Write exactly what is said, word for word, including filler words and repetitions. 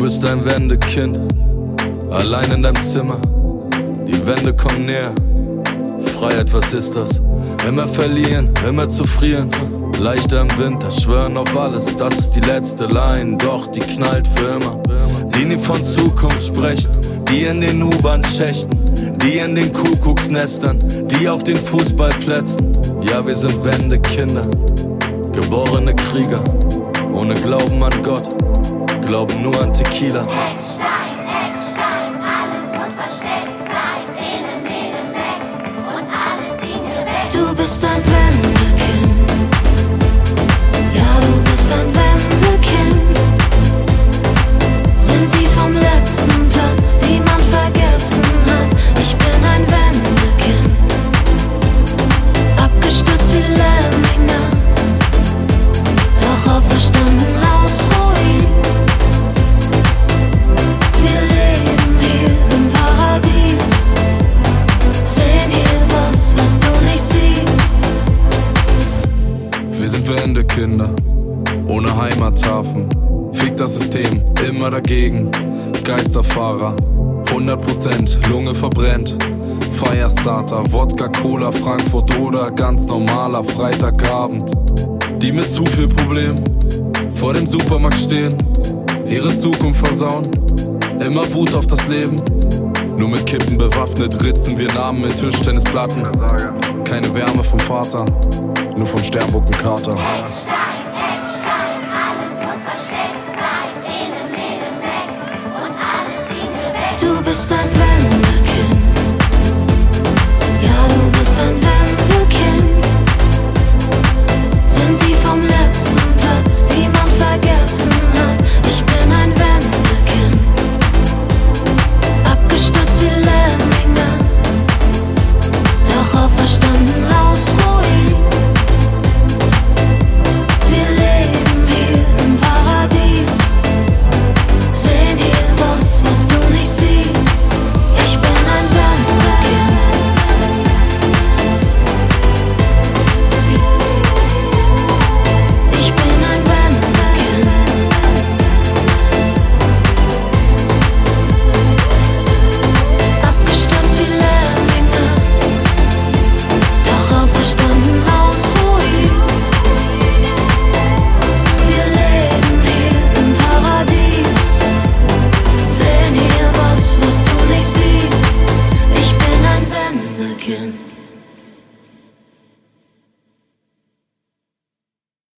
bist ein Wendekind, allein in deinem Zimmer. Die Wände kommen näher. Freiheit, was ist das? Immer verlieren, immer zu frieren. Leichter im Winter, schwören auf alles. Das ist die letzte Line, doch die knallt für immer. Die nie von Zukunft sprechen, die in den U-Bahn-Schächten, die in den Kuckucksnestern, die auf den Fußballplätzen. Ja, wir sind Wendekinder, geborene Krieger, ohne Glauben an Gott, glauben nur an Tequila. Eckstein, Eckstein, alles muss versteckt sein, innen, innen weg und alle ziehen wir weg. Du bist ein Wendekind, ja, du bist ein Wendekind. Sind die vom letzten Platz, die man vergessen hat. Ich bin ein Wendekind, abgestürzt wie Lemminge, doch auferstanden aus Ruin. Wir leben hier im Paradies, sehen hier was, was du nicht siehst. Wir sind Wendekinder, ohne Heimathafen. Fick das System, immer dagegen. Geisterfahrer, hundert Prozent, Lunge verbrennt. Firestarter, Wodka, Cola, Frankfurt oder ganz normaler Freitagabend. Die mit zu viel Problem vor dem Supermarkt stehen, ihre Zukunft versauen, immer Wut auf das Leben. Nur mit Kippen bewaffnet ritzen wir Namen mit Tischtennisplatten. Keine Wärme vom Vater, nur vom Sternburgenkater. Eckstein, Eckstein, alles muss versteckt sein, innen, innen weg und alle ziehen wir weg. Du bist ein Wendekind, ja, du bist ein